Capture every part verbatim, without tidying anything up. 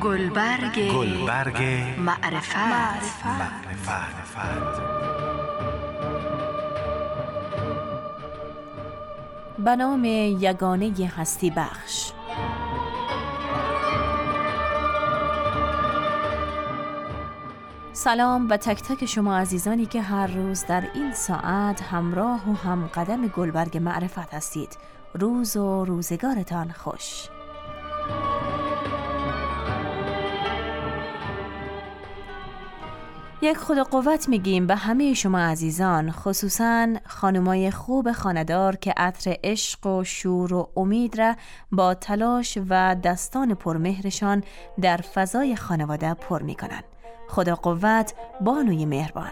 گلبرگ گلبرگ معرفت معرفت به نام یگانه هستی بخش. سلام به تک تک شما عزیزانی که هر روز در این ساعت همراه و هم قدم گلبرگ معرفت هستید. روز و روزگارتان خوش. یک خدا قوت میگیم به همه شما عزیزان، خصوصاً خانمای خوب خانه‌دار که عطر عشق و شور و امید را با تلاش و دستان پرمهرشان در فضای خانواده پر میکنن. خدا قوت، بانوی مهربان.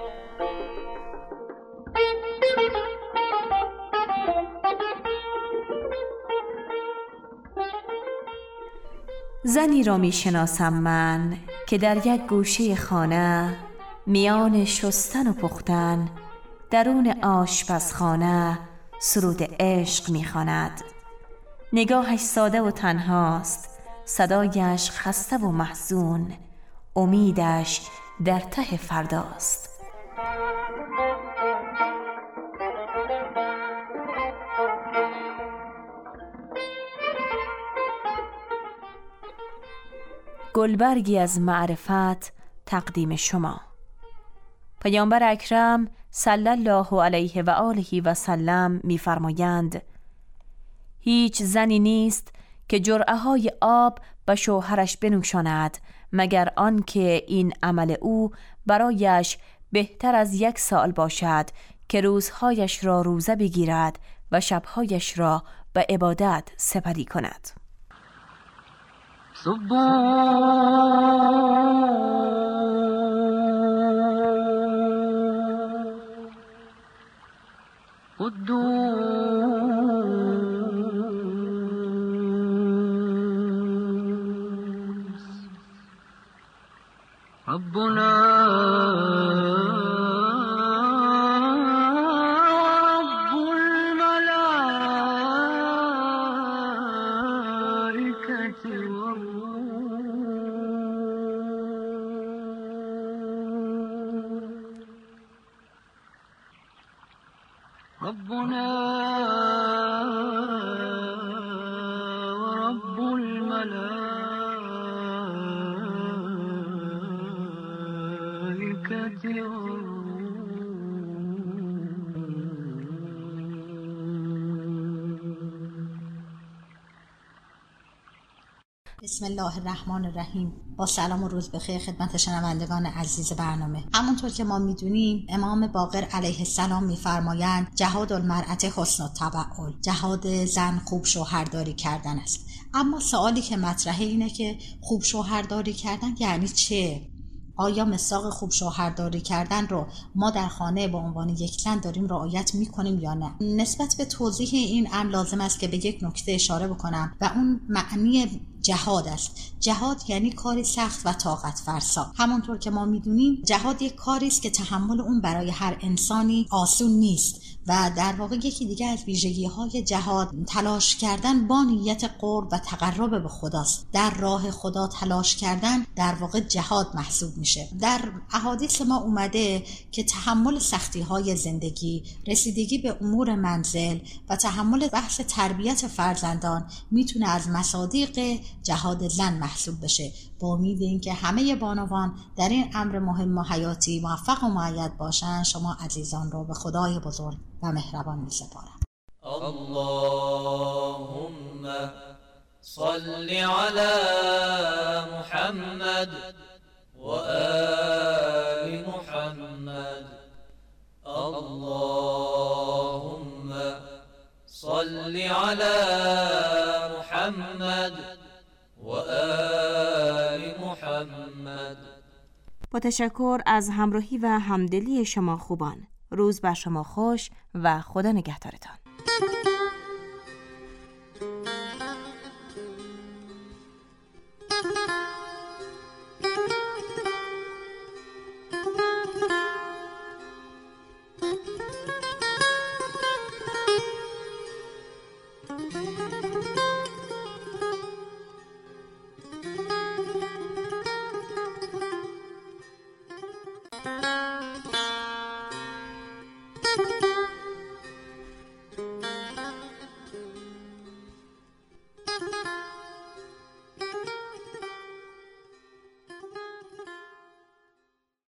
زنی را می شناسم من که در یک گوشه خانه، میان شستن و پختن درون آشپزخانه سرود عشق می خواند. نگاهش ساده و تنهاست، صدایش خسته و محزون، امیدش در ته فرداست. گلبرگی از معرفت تقدیم شما. پیامبر اکرم صلی الله علیه و آله و سلم می‌فرمایند: هیچ زنی نیست که جرعه‌های آب به شوهرش بنوشاند مگر آنکه این عمل او برایش بهتر از یک سال باشد که روزهایش را روزه بگیرد و شبهایش را به عبادت سپری کند. ربنا ورب الملائكة بسم الله الرحمن الرحیم. با سلام و روز بخیر خدمت شنوندگان عزیز برنامه. همونطور که ما میدونیم امام باقر علیه السلام میفرمایند جهاد المرأة حسن التبعل، جهاد زن خوب شوهرداری کردن است. اما سوالی که مطرحه اینه که خوب شوهرداری کردن یعنی چه؟ آیا مصداق خوب شوهرداری کردن رو ما در خانه به عنوان یک زن داریم رعایت میکنیم یا نه؟ نسبت به توضیح این امر لازم است که به یک نکته اشاره بکنم و اون معنی جهاد است. جهاد یعنی کاری سخت و طاقت فرسا. همونطور که ما میدونیم جهاد یک کاری است که تحمل اون برای هر انسانی آسون نیست و در واقع یکی دیگه از ویژگی‌های جهاد تلاش کردن با نیت قرب و تقرب به خداست. در راه خدا تلاش کردن در واقع جهاد محسوب میشه. در احادیث ما اومده که تحمل سختی‌های زندگی، رسیدگی به امور منزل و تحمل بحث تربیت فرزندان میتونه از مصادیق جهاد زن محسوب بشه. با امید اینکه همه بانوان در این امر مهم و حیاتی موفق و مؤید باشن، شما عزیزان رو به خدای بزرگ و مهربان می‌سپارم. اللهم صل علی محمد و آل محمد. اللهم صل علی محمد و آل محمد. با تشکر از همراهی و همدلی شما خوبان. روز بر شما خوش و خدا نگهدارتان. باشید.